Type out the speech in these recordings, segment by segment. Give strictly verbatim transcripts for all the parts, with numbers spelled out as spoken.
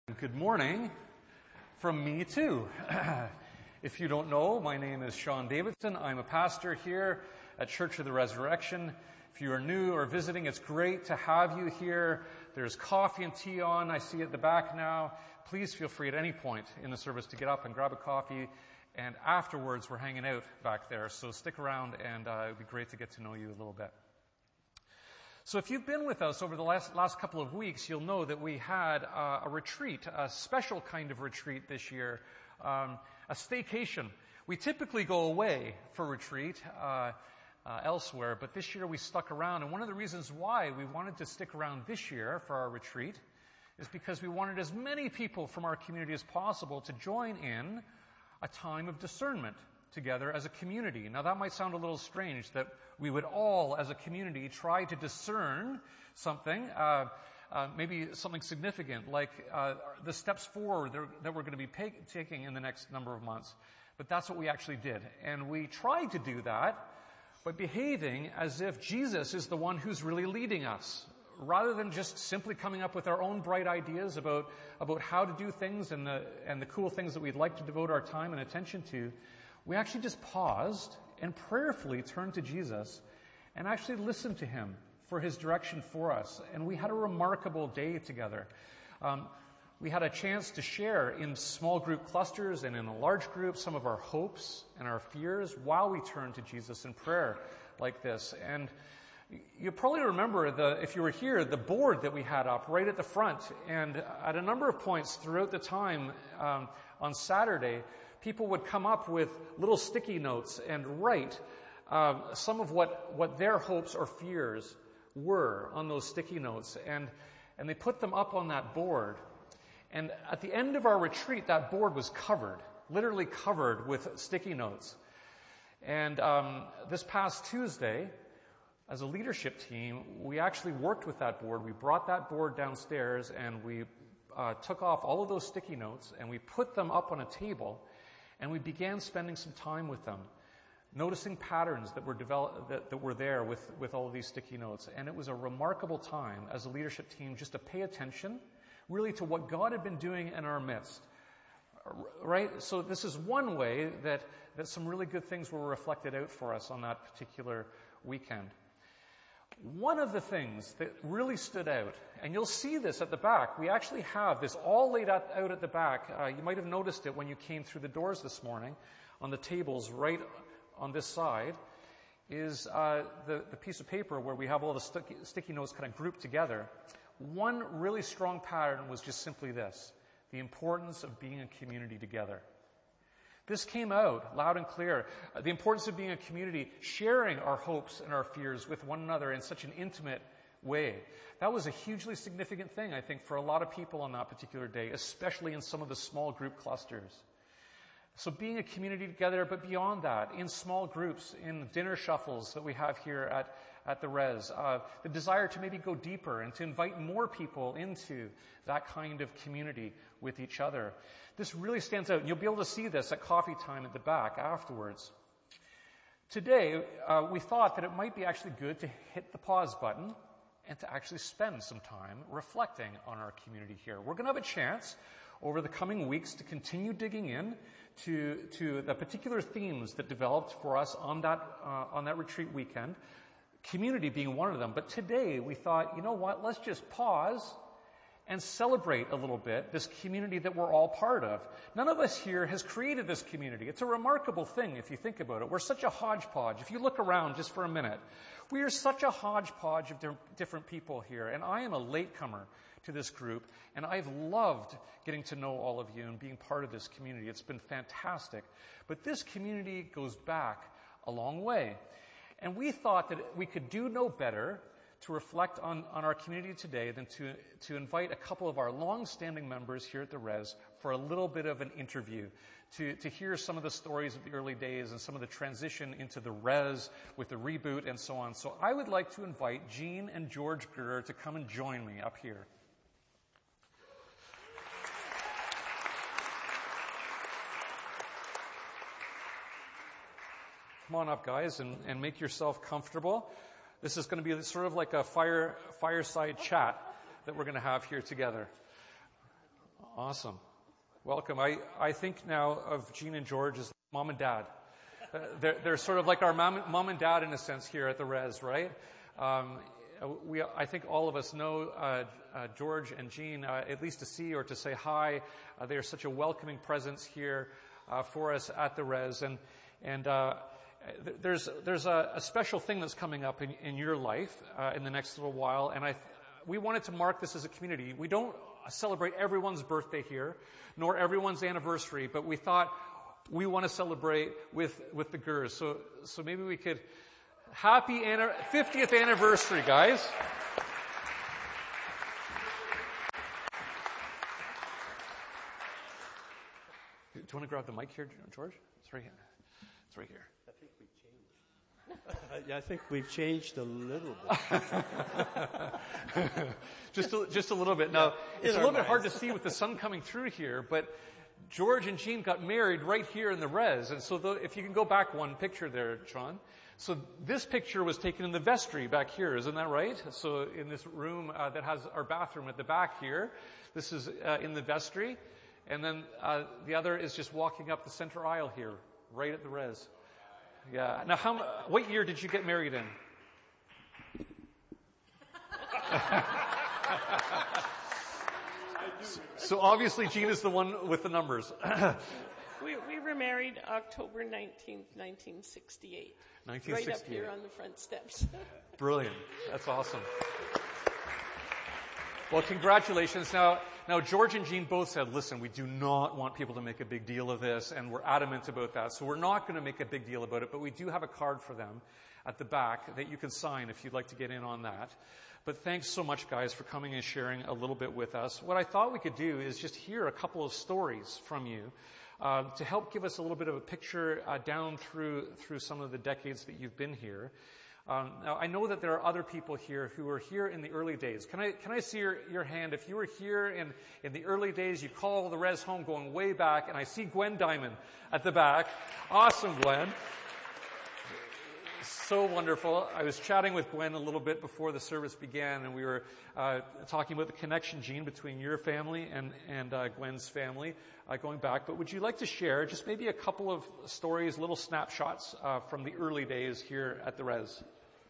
Good morning from me too. If you don't know, my name is Sean Davidson. I'm a pastor here at Church of the Resurrection. If you are new or visiting, it's great to have you here. There's coffee and tea on. I see at the back now. Please feel free at any point in the service to get up and grab a coffee. And afterwards, we're hanging out back there. So stick around, and uh, it would be great to get to know you a little bit. So if you've been with us over the last, last couple of weeks, you'll know that we had uh, a retreat, a special kind of retreat this year, um, a staycation. We typically go away for retreat uh, uh, elsewhere, but this year we stuck around. And one of the reasons why we wanted to stick around this year for our retreat is because we wanted as many people from our community as possible to join in a time of discernment together as a community. Now that might sound a little strange that we would all as a community try to discern something, uh, uh, maybe something significant like uh, the steps forward that, that we're going to be pay- taking in the next number of months. But that's what we actually did. And we tried to do that by behaving as if Jesus is the one who's really leading us, rather than just simply coming up with our own bright ideas about, about how to do things and the, and the cool things that we'd like to devote our time and attention to. We actually just paused and prayerfully turned to Jesus and actually listened to him for his direction for us. And we had a remarkable day together. Um, we had a chance to share in small group clusters and in a large group some of our hopes and our fears while we turned to Jesus in prayer like this. And you probably remember, the, if you were here, the board that we had up right at the front. And at a number of points throughout the time um, on Saturday, people would come up with little sticky notes and write um, some of what, what their hopes or fears were on those sticky notes. And, and they put them up on that board. And at the end of our retreat, that board was covered, literally covered with sticky notes. And um, this past Tuesday, as a leadership team, we actually worked with that board. We brought that board downstairs and we uh, took off all of those sticky notes and we put them up on a table. And we began spending some time with them, noticing patterns that were develop, that, that were there with, with all of these sticky notes. And it was a remarkable time as a leadership team just to pay attention really to what God had been doing in our midst. Right? So this is one way that, that some really good things were reflected out for us on that particular weekend. One of the things that really stood out, and you'll see this at the back, we actually have this all laid out, out at the back. Uh, you might have noticed it when you came through the doors this morning on the tables right on this side, is uh, the, the piece of paper where we have all the sticky, sticky notes kind of grouped together. One really strong pattern was just simply this: the importance of being a community together. This came out loud and clear. Uh, the importance of being a community, sharing our hopes and our fears with one another in such an intimate way. That was a hugely significant thing, I think, for a lot of people on that particular day, especially in some of the small group clusters. So being a community together, but beyond that, in small groups, in dinner shuffles that we have here at, at the Res, uh, the desire to maybe go deeper and to invite more people into that kind of community with each other. This really stands out, and you'll be able to see this at coffee time at the back afterwards. Today, uh, we thought that it might be actually good to hit the pause button and to actually spend some time reflecting on our community here. We're going to have a chance over the coming weeks to continue digging in to, to the particular themes that developed for us on that, uh, on that retreat weekend, community being one of them. But today, we thought, you know what, let's just pause and celebrate a little bit this community that we're all part of. None of us here has created this community. It's a remarkable thing if you think about it. We're such a hodgepodge. If you look around just for a minute, we are such a hodgepodge of di- different people here. And I am a latecomer to this group, and I've loved getting to know all of you and being part of this community. It's been fantastic. But this community goes back a long way. And we thought that we could do no better to reflect on, on our community today than to, to invite a couple of our long-standing members here at the Res for a little bit of an interview, to, to hear some of the stories of the early days and some of the transition into the Res with the reboot and so on. So I would like to invite Jean and George Greer to come and join me up here. Come on up, guys, and, and make yourself comfortable. This is going to be sort of like a fire fireside chat that we're going to have here together. Awesome. Welcome. I, I think now of Jean and George as mom and dad. Uh, they're, they're sort of like our mom, mom and dad in a sense here at the Res, right? Um, we, I think all of us know uh, uh, George and Jean, uh, at least to see or to say hi. Uh, they are such a welcoming presence here uh, for us at the Res. And, and uh, th- there's, there's a, a special thing that's coming up in, in your life uh, in the next little while. And I, we wanted to mark this as a community. We don't celebrate everyone's birthday here, nor everyone's anniversary, but we thought we want to celebrate with, with the Gers. So, so maybe we could, happy anna- fiftieth anniversary, guys. Do you want to grab the mic here, George? It's right here. It's right here. I think we've changed. yeah, I think we've changed a little bit. just, a, just a little bit. Now, it's a little bit hard to see with the sun coming through here, but George and Jean got married right here in the Res. And so the, if you can go back one picture there, Sean. So this picture was taken in the vestry back here, isn't that right? So in this room uh, that has our bathroom at the back here, this is uh, in the vestry. And then uh, the other is just walking up the center aisle here, right at the Res. Yeah. Now, how? What year did you get married in? So obviously, Jean is the one with the numbers. we, we were married October nineteenth, nineteen sixty-eight. nineteen sixty-eight. Right up here on the front steps. Brilliant. That's awesome. Well, congratulations. Now, now George and Jean both said, listen, we do not want people to make a big deal of this, and we're adamant about that. So we're not going to make a big deal about it, but we do have a card for them at the back that you can sign if you'd like to get in on that. But thanks so much, guys, for coming and sharing a little bit with us. What I thought we could do is just hear a couple of stories from you uh, to help give us a little bit of a picture uh, down through through some of the decades that you've been here. Um, now, I know that there are other people here who were here in the early days. Can I can I see your, your hand? If you were here in, in the early days, you call the Res home going way back, and I see Gwen Diamond at the back. Awesome, Gwen. So wonderful. I was chatting with Gwen a little bit before the service began, and we were uh, talking about the connection, Jean, between your family and, and uh, Gwen's family uh, going back. But would you like to share just maybe a couple of stories, little snapshots uh, from the early days here at the Res?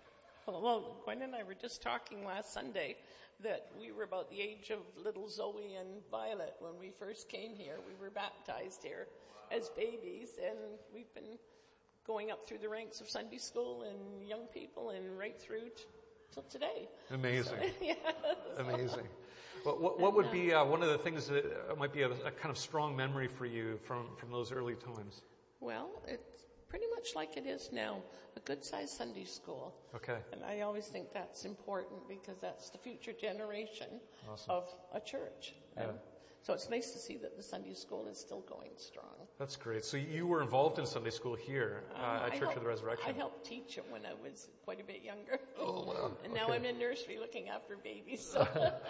Well, Gwen and I were just talking last Sunday that we were about the age of little Zoe and Violet when we first came here. We were baptized here as babies, and we've been going up through the ranks of Sunday school and young people and right through t- till today. Amazing. So, yeah, so. Amazing. What, what, what would be uh, one of the things that might be a, a kind of strong memory for you from, from those early times? Well, it's pretty much like it is now, a good-sized Sunday school. Okay. And I always think that's important because that's the future generation Awesome. of a church. Yeah. And so it's nice to see that the Sunday school is still going strong. That's great. So you were involved in Sunday school here uh, Um, at I Church helped, of the Resurrection. I helped teach it when I was quite a bit younger. Oh, wow. And now Okay. I'm in nursery looking after babies. So.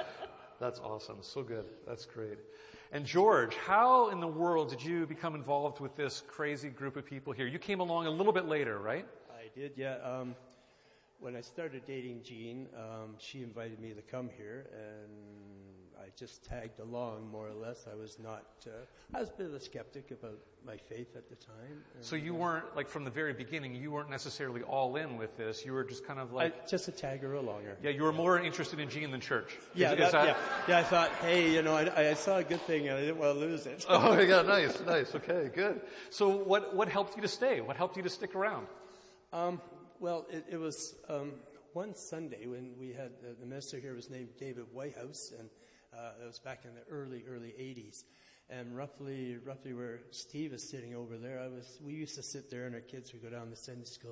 That's awesome. So good. That's great. And George, how in the world did you become involved with this crazy group of people here? You came along a little bit later, right? I did, yeah. Um, when I started dating Jean, um, she invited me to come here, and I just tagged along more or less. I was not, uh, I was a bit of a skeptic about my faith at the time. And, So you uh, weren't, like from the very beginning, you weren't necessarily all in with this. You were just kind of like... I, just a tagger alonger. Yeah, you were more interested in Jean than church. Yeah, Is, that, is that... yeah, yeah. I thought, hey, you know, I, I saw a good thing and I didn't want to lose it. Oh, yeah, nice, nice. Okay, good. So what, what helped you to stay? What helped you to stick around? Um, well, it, it was um, one Sunday when we had, uh, the minister here was named David Whitehouse, and uh, it was back in the early, early eighties. And roughly, roughly where Steve is sitting over there, I was, we used to sit there and our kids would go down to Sunday school.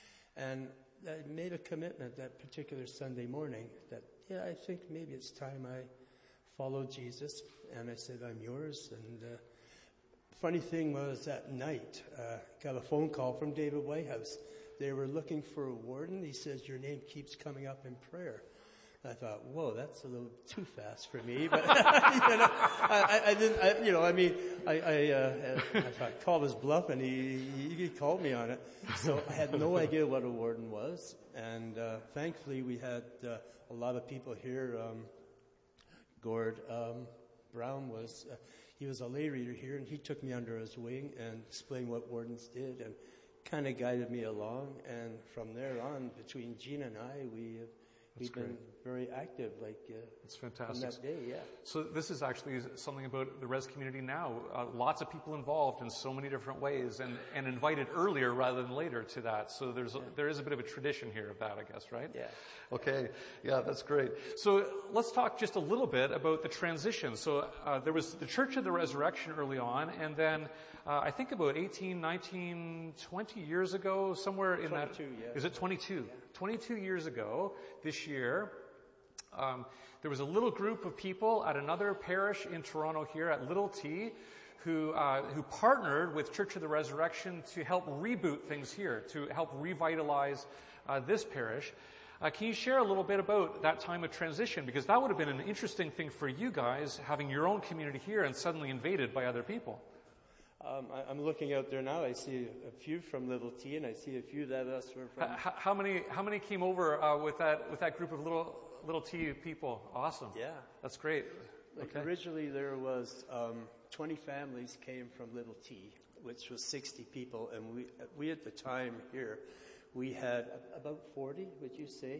And I made a commitment that particular Sunday morning that, yeah, I think maybe it's time I follow Jesus. And I said, I'm yours. And uh, funny thing was that night, uh, got a phone call from David Whitehouse. They were looking for a warden. He says, your name keeps coming up in prayer. I thought, whoa, that's a little too fast for me. But, you know, I, I didn't, I, you know, I mean, I, I, uh, I thought, called his bluff, and he, he, he called me on it. So I had no idea what a warden was. And uh, thankfully, we had uh, a lot of people here. Um, Gord um, Brown was, uh, he was a lay reader here, and he took me under his wing and explained what wardens did and kind of guided me along. And from there on, between Jean and I, we have That's we've been great. very active, like uh, It's from fantastic. that day, yeah. So this is actually something about the Res community now. Uh, lots of people involved in so many different ways, and, and invited earlier rather than later to that. So there's a, there is a bit of a tradition here of that, I guess, right? Yeah. Okay. Yeah, that's great. So let's talk just a little bit about the transition. So uh, there was the Church of the Resurrection early on, and then uh, I think about eighteen, nineteen, twenty years ago, somewhere in that. twenty-two, yeah. Is it twenty-two? Yeah. twenty-two years ago, this year, um, there was a little group of people at another parish in Toronto here at Little T who uh, who partnered with Church of the Resurrection to help reboot things here, to help revitalize uh, this parish. Uh, can you share a little bit about that time of transition? Because that would have been an interesting thing for you guys, having your own community here and suddenly invaded by other people. Um, I, I'm looking out there now. I see a few from Little T, and I see a few that us were from. H- how many how many came over uh, with that with that group of little Little T people? Awesome. Yeah. That's great. Like Okay. originally there was um, twenty families came from Little T, which was sixty people, and we we at the time here we had about forty, would you say?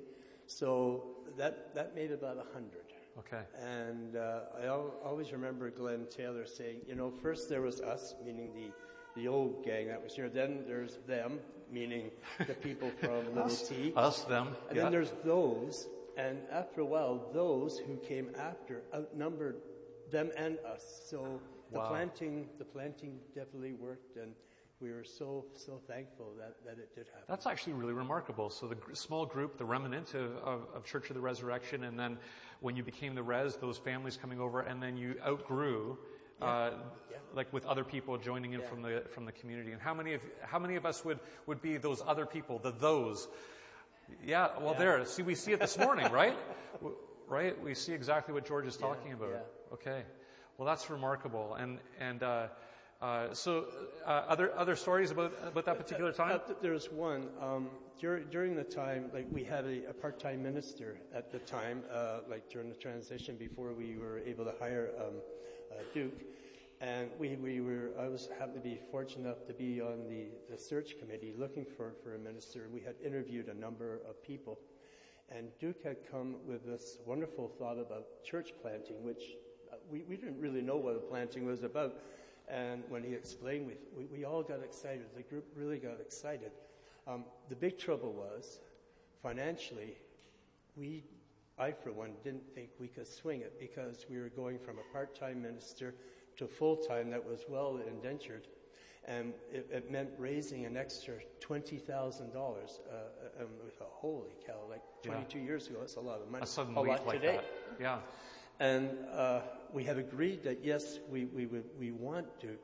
So that that made about a hundred. Okay. And uh, I al- always remember Glenn Taylor saying, you know, first there was us, meaning the the old gang that was here. Then there's them, meaning the people from Little Us, T. us, them. And yeah. then there's those, and after a while, those who came after outnumbered them and us. So the Wow. planting, the planting definitely worked, and we were so so thankful that, that it did happen. That's actually really remarkable. So the gr- small group, the remnant of, of, of Church of the Resurrection, and then when you became the Res, those families coming over, and then you outgrew, uh, Yeah. like with other people joining in Yeah. from the from the community. And how many of how many of us would would be those other people, the those? Yeah. Well, Yeah. there. See, we see it this morning, right? W- Right. We see exactly what George is talking about. yeah. Okay. Well, that's remarkable. And and uh, uh, so, uh, other other stories about about that particular time. Uh, th- there's one. Um, dur- during the time, like we had a, a part-time minister at the time, uh, like during the transition before we were able to hire um, uh, Duke, and we, we were. I was happened to be fortunate enough to be on the, the search committee looking for, for a minister. We had interviewed a number of people, and Duke had come with this wonderful thought about church planting, which uh, we, we didn't really know what a planting was about. And when he explained, we, we, we all got excited. The group really got excited. Um, the big trouble was, financially, we, I for one, didn't think we could swing it because we were going from a part-time minister to full-time that was well indentured. And it, it meant raising an extra twenty thousand dollars. Uh, and we thought, holy cow, like twenty-two Yeah. years ago, that's a lot of money. A sudden a leap lot like today. that. Yeah. And uh, we had agreed that, yes, we, we, would, we want Duke,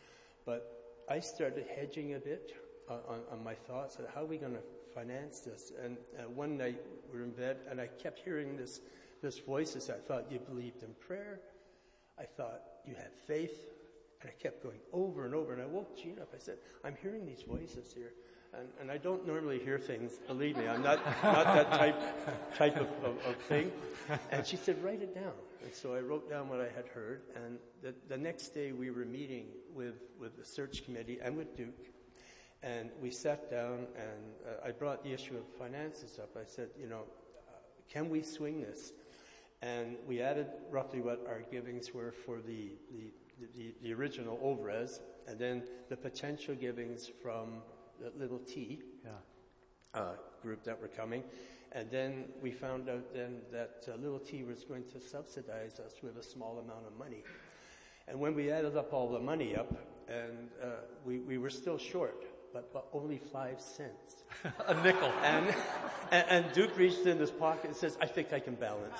but I started hedging a bit on, on, on my thoughts of how are we going to finance this. And uh, one night we were in bed, and I kept hearing this, this voices. I thought, you believed in prayer. I thought, you had faith. And I kept going over and over, and I woke Jean up. I said, I'm hearing these voices here. And, and I don't normally hear things, believe me. I'm not, not that type type of, of, of thing. And she said, write it down. And so I wrote down what I had heard. And the, the next day we were meeting with, with the search committee and with Duke. And we sat down, and uh, I brought the issue of finances up. I said, you know, uh, can we swing this? And we added roughly what our givings were for the, the, the, the original Ovres, and then the potential givings from the Little T Yeah. uh, group that were coming. And then we found out then that uh, Little T was going to subsidize us with a small amount of money. And when we added up all the money up, and uh, we, we were still short, but, but only five cents. A nickel. And, and and Duke reached in his pocket and says, I think I can balance.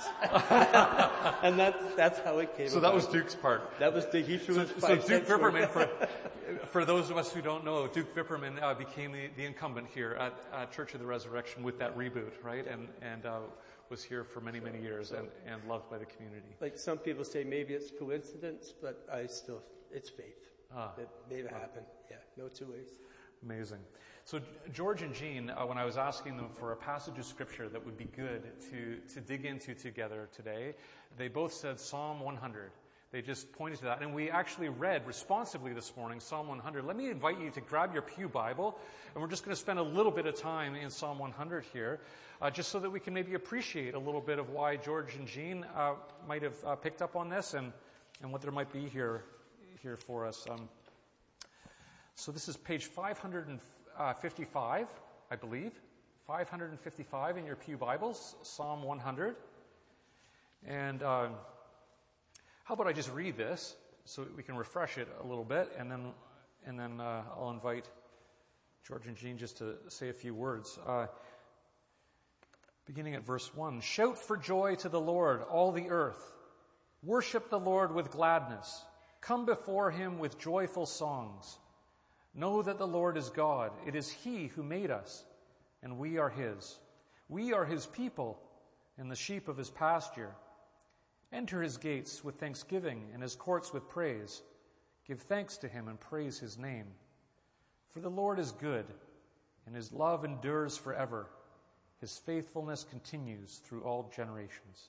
And that's, that's how it came So about. that was Duke's part. That was the, he threw So, his so five Duke cents worth. Vipperman, for, for those of us who don't know, Duke Vipperman uh, became the, the incumbent here at, at Church of the Resurrection with that reboot, right? And and uh, was here for many, many years and, and loved by the community. Like some people say maybe it's coincidence, but I still, it's faith. Ah. It made it happen. Yeah, no two ways. Amazing. So George and Jean, uh, when I was asking them for a passage of scripture that would be good to, to dig into together today, they both said Psalm one hundred. They just pointed to that. And we actually read responsively this morning Psalm one hundred. Let me invite you to grab your pew Bible, and we're just going to spend a little bit of time in Psalm one hundred here, uh, just so that we can maybe appreciate a little bit of why George and Jean uh, might have uh, picked up on this and, and what there might be here, here for us. Um, so this is page five hundred fifty-five, I believe. five hundred fifty-five in your pew Bibles, Psalm one hundred. And uh, how about I just read this so we can refresh it a little bit, and then and then uh, I'll invite George and Jean just to say a few words. Uh, beginning at verse one. Shout for joy to the Lord, all the earth. Worship the Lord with gladness. Come before him with joyful songs. Know that the Lord is God. It is he who made us, and we are his. We are his people and the sheep of his pasture. Enter his gates with thanksgiving and his courts with praise. Give thanks to him and praise his name. For the Lord is good, and his love endures forever. His faithfulness continues through all generations.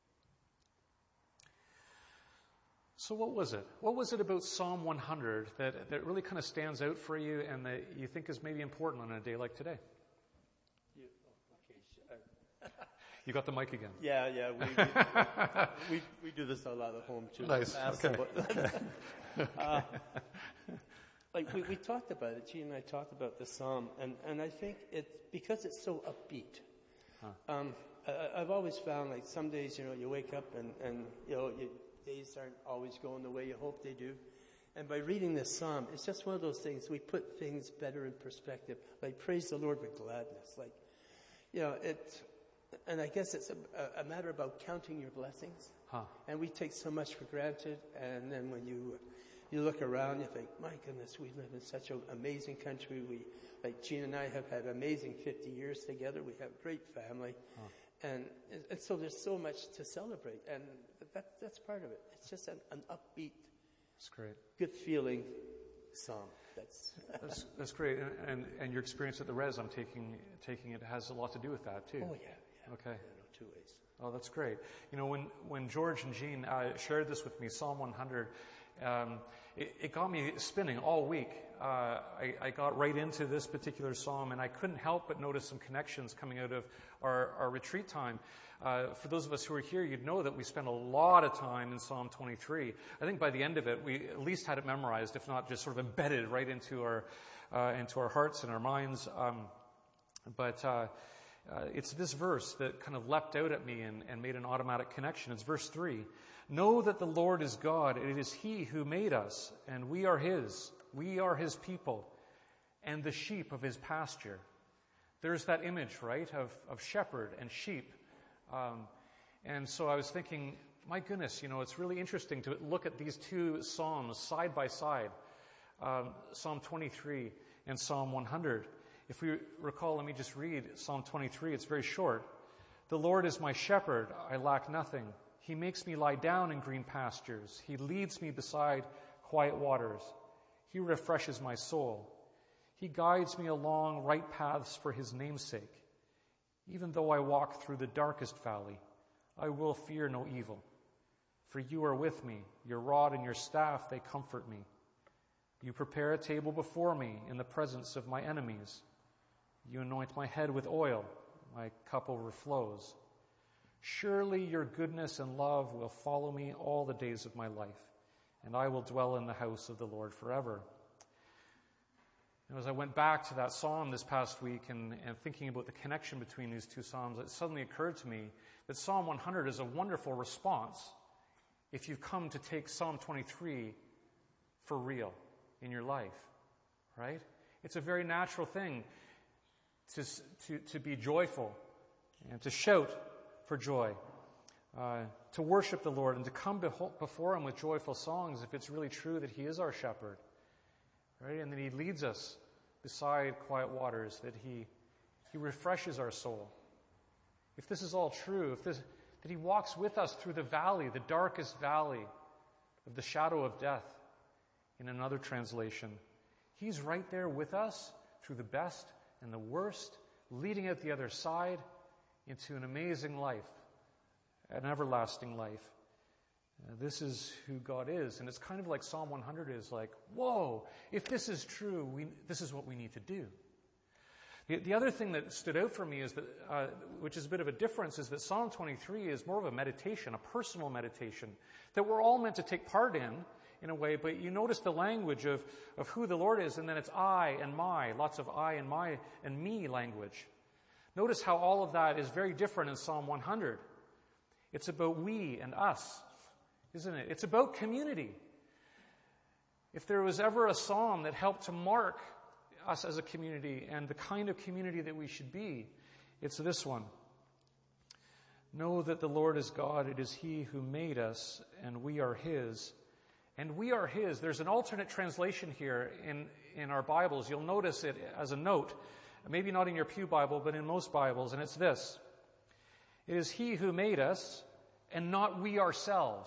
So what was it? What was it about Psalm one hundred that, that really kind of stands out for you and that you think is maybe important on a day like today? You, oh, okay. You got the mic again. Yeah, yeah. We, we, we do this a lot at home, too. Nice. Okay. uh, like, we, we talked about it. Jean and I talked about the psalm, and, and I think it's because it's so upbeat. Huh. Um, I, I've always found, like, some days, you know, you wake up and, and you know, your days aren't always going the way you hope they do. And by reading this psalm, it's just one of those things. We put things better in perspective. Like, praise the Lord with gladness. Like, you know, it... And I guess it's a, a matter about counting your blessings. Huh. And we take so much for granted. And then when you you look around, you think, my goodness, we live in such an amazing country. We, like Jean and I have had amazing fifty years together. We have a great family. Huh. And, and so there's so much to celebrate. And that, that's part of it. It's just an, an upbeat, that's great, good feeling song. That's that's, that's great. And, and and your experience at the Res, I'm taking taking it has a lot to do with that, too. Oh, yeah. Okay. Yeah, no, two ways. Oh, that's great. You know, when, when George and Jean uh, shared this with me, Psalm one hundred, um, it, it got me spinning all week. Uh, I, I got right into this particular psalm, and I couldn't help but notice some connections coming out of our, our retreat time. Uh, for those of us who are here, you'd know that we spent a lot of time in Psalm twenty-three. I think by the end of it, we at least had it memorized, if not just sort of embedded right into our uh, into our hearts and our minds. Um, but uh, Uh, it's this verse that kind of leapt out at me and, and made an automatic connection. It's verse three. Know that the Lord is God. It is he who made us, and we are his. We are his people, and the sheep of his pasture. There's that image, right, of, of shepherd and sheep. Um, and so I was thinking, my goodness, you know, it's really interesting to look at these two psalms side by side, um, Psalm twenty-three and Psalm one hundred. If we recall, let me just read Psalm twenty-three. It's very short. The Lord is my shepherd. I lack nothing. He makes me lie down in green pastures. He leads me beside quiet waters. He refreshes my soul. He guides me along right paths for his name's sake. Even though I walk through the darkest valley, I will fear no evil. For you are with me. Your rod and your staff, they comfort me. You prepare a table before me in the presence of my enemies. You anoint my head with oil, my cup overflows. Surely your goodness and love will follow me all the days of my life, and I will dwell in the house of the Lord forever. And as I went back to that psalm this past week and, and thinking about the connection between these two psalms, it suddenly occurred to me that Psalm one hundred is a wonderful response if you've come to take Psalm twenty-three for real in your life, right? It's a very natural thing to, to, to be joyful and to shout for joy, uh, to worship the Lord and to come beho- before him with joyful songs if it's really true that he is our shepherd, right? And that he leads us beside quiet waters, that he, he refreshes our soul. If this is all true, if this, that he walks with us through the valley, the darkest valley of the shadow of death, in another translation, he's right there with us through the best and the worst, leading out the other side into an amazing life, an everlasting life. Uh, this is who God is. And it's kind of like Psalm one hundred is like, whoa, if this is true, we, this is what we need to do. The, the other thing that stood out for me is that, uh, which is a bit of a difference, is that Psalm twenty-three is more of a meditation, a personal meditation, that we're all meant to take part in, in a way, but you notice the language of, of who the Lord is, and then it's I and my, lots of I and my and me language. Notice how all of that is very different in Psalm one hundred. It's about we and us, isn't it? It's about community. If there was ever a psalm that helped to mark us as a community and the kind of community that we should be, it's this one. Know that the Lord is God. It is He who made us, and we are His. And we are His. There's an alternate translation here in, in our Bibles. You'll notice it as a note, maybe not in your pew Bible, but in most Bibles, and it's this. It is He who made us, and not we ourselves.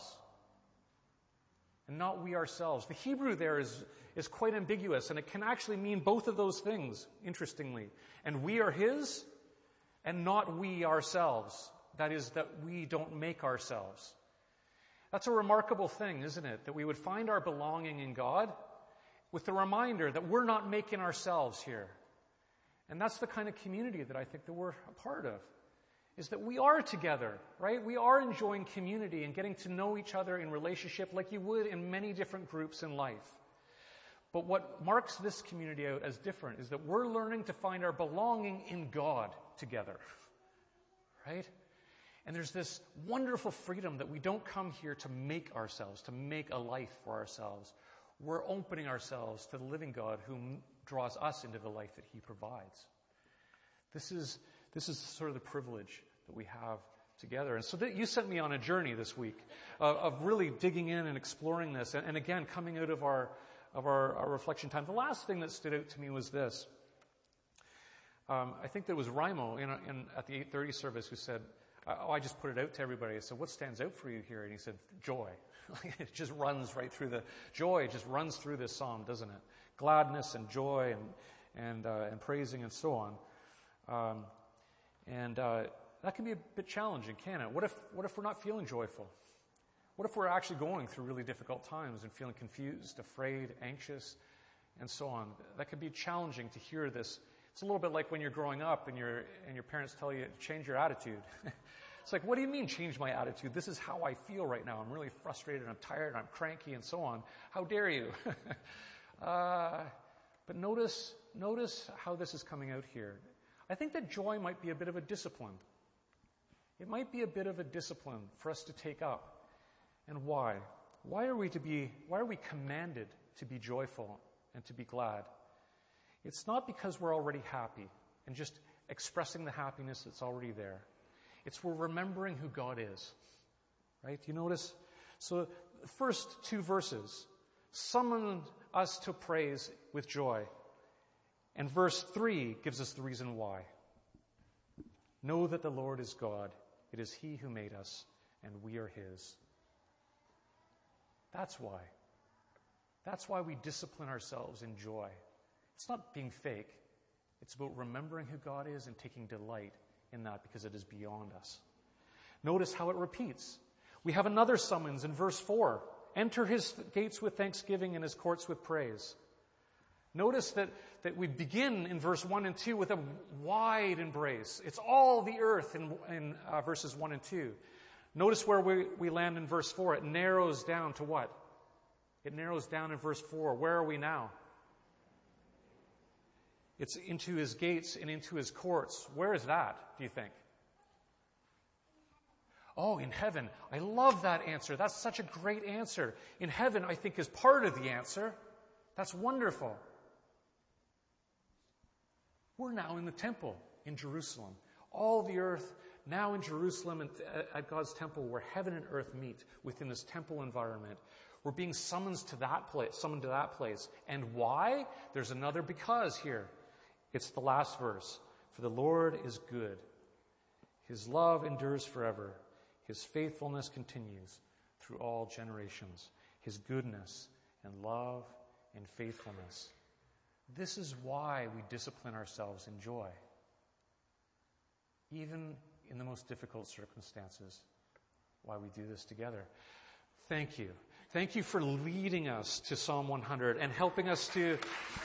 And not we ourselves. The Hebrew there is, is quite ambiguous, and it can actually mean both of those things, interestingly. And we are His, and not we ourselves. That is, that we don't make ourselves. That's a remarkable thing, isn't it? That we would find our belonging in God with the reminder that we're not making ourselves here. And that's the kind of community that I think that we're a part of, is that we are together, right? We are enjoying community and getting to know each other in relationship like you would in many different groups in life. But what marks this community out as different is that we're learning to find our belonging in God together, right? And there's this wonderful freedom that we don't come here to make ourselves, to make a life for ourselves. We're opening ourselves to the living God who draws us into the life that He provides. This is this is sort of the privilege that we have together. And so that you sent me on a journey this week of, of really digging in and exploring this. And, and again, coming out of our of our, our reflection time. The last thing that stood out to me was this. Um, I think there was Raimo in, in, at the eight thirty service who said, oh, I just put it out to everybody. I said, what stands out for you here? And he said, joy. It just runs right through the, joy just runs through this psalm, doesn't it? Gladness and joy and and uh, and praising and so on. Um, and uh, that can be a bit challenging, can it? What if what if we're not feeling joyful? What if we're actually going through really difficult times and feeling confused, afraid, anxious, and so on? That could be challenging to hear this. It's a little bit like when you're growing up and your and your parents tell you to change your attitude. It's like, what do you mean change my attitude? This is how I feel right now. I'm really frustrated, I'm tired, I'm cranky, and so on. How dare you? uh, but notice, notice how this is coming out here. I think that joy might be a bit of a discipline. It might be a bit of a discipline for us to take up. And why? Why are we to be, why are we commanded to be joyful and to be glad? It's not because we're already happy and just expressing the happiness that's already there. It's we're remembering who God is, right? You notice? So the first two verses summon us to praise with joy. And verse three gives us the reason why. Know that the Lord is God. It is He who made us, and we are His. That's why. That's why we discipline ourselves in joy. It's not being fake. It's about remembering who God is and taking delight in that because it is beyond us. Notice how it repeats. We have another summons in verse four. Enter His gates with thanksgiving and His courts with praise. Notice that, that we begin in verse one and two with a wide embrace. It's all the earth in, in uh, verses one and two. Notice where we, we land in verse four. It narrows down to what? It narrows down in verse four. Where are we now? It's into His gates and into His courts. Where is that, do you think? Oh, in heaven. I love that answer. That's such a great answer. In heaven, I think, is part of the answer. That's wonderful. We're now in the temple in Jerusalem. All the earth now in Jerusalem and at God's temple where heaven and earth meet within this temple environment. We're being summoned to that place, summoned to that place. And why? There's another because here. It's the last verse. For the Lord is good. His love endures forever. His faithfulness continues through all generations. His goodness and love and faithfulness. This is why we discipline ourselves in joy. Even in the most difficult circumstances, why we do this together. Thank you. Thank you for leading us to Psalm one hundred and helping us to...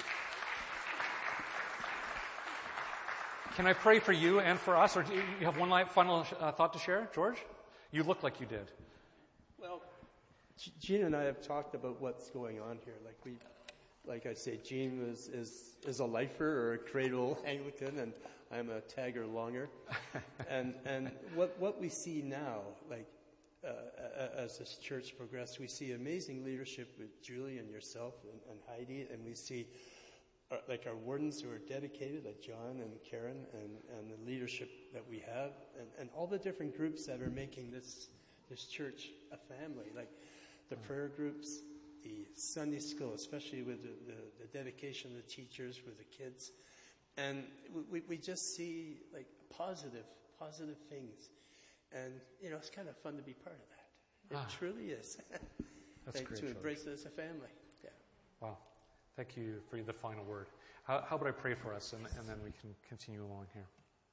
Can I pray for you and for us? Or do you have one final uh, thought to share, George? You look like you did. Well, Gene and I have talked about what's going on here. Like we, like I say, Gene was, is is a lifer or a cradle Anglican, and I'm a tagger longer. and and what what we see now, like uh, as this church progresses, we see amazing leadership with Julie and yourself and, and Heidi, and we see. Our, like our wardens who are dedicated, like John and Karen, and, and the leadership that we have, and, and all the different groups that are making this this church a family, like the prayer groups, the Sunday school, especially with the, the, the dedication of the teachers for the kids. And we, we just see like positive, positive things. And, you know, it's kind of fun to be part of that. It ah, truly is. That's like, great, to embrace it as a family. Yeah. Wow. Thank you for the final word. How, how about I pray for us, and, and then we can continue along here.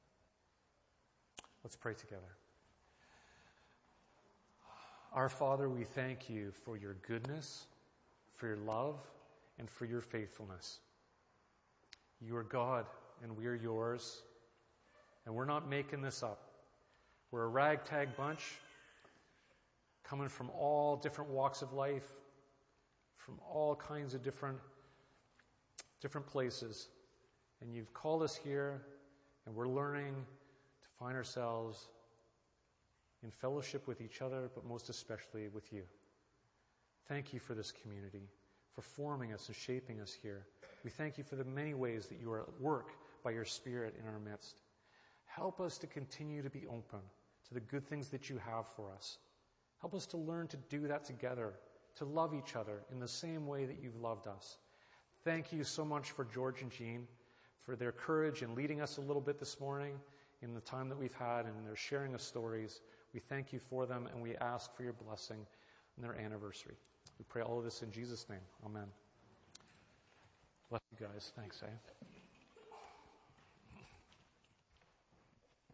Let's pray together. Our Father, we thank you for your goodness, for your love, and for your faithfulness. You are God, and we are yours, and we're not making this up. We're a ragtag bunch coming from all different walks of life, from all kinds of different different places, and you've called us here, and we're learning to find ourselves in fellowship with each other, but most especially with you. Thank you for this community, for forming us and shaping us here. We thank you for the many ways that you are at work by your Spirit in our midst. Help us to continue to be open to the good things that you have for us. Help us to learn to do that together, to love each other in the same way that you've loved us. Thank you so much for George and Jean, for their courage in leading us a little bit this morning in the time that we've had and their sharing of stories. We thank you for them, and we ask for your blessing on their anniversary. We pray all of this in Jesus' name. Amen. Bless you guys. Thanks, eh?